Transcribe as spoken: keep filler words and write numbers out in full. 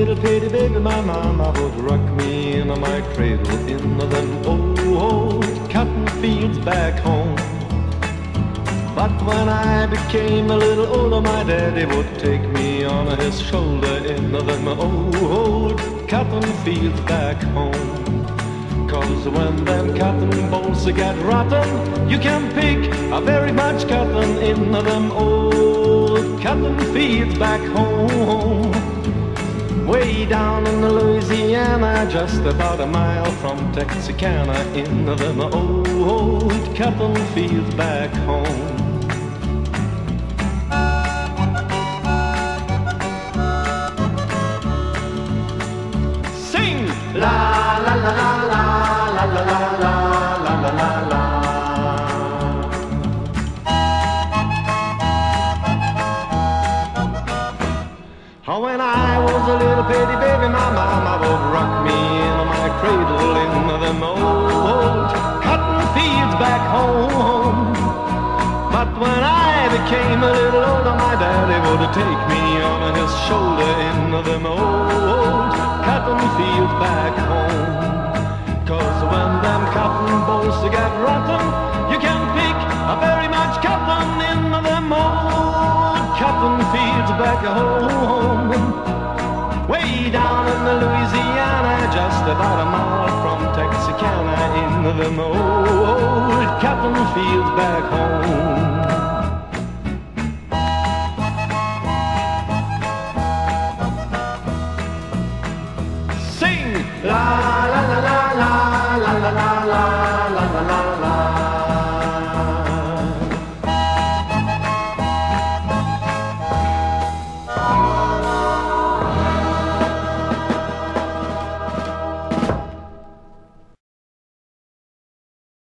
little pretty baby, my mama would rock me in my cradle in them old cotton fields back home. But when I became a little older, my daddy would take me on his shoulder in them old cotton fields back home. Cause when them cotton bolls get rotten, you can pick a very much cotton in them old cotton fields back home. Way down in Louisiana, just about a mile from Texarkana, in them old cotton fields back home. Sing! La la la la la la la la la la la la. Oh, when I was a little bitty baby, my mama would rock me in my cradle in them old cotton fields back home. But when I became a little older, my daddy would take me on his shoulder in them old cotton fields back home. Cause when them cotton bolls get rotten, you can pick a very much cotton in them old cotton fields back home. Way down in Louisiana, just about a mile from Texarkana, in them old cotton fields back home. Sing! La la la la la la la la la.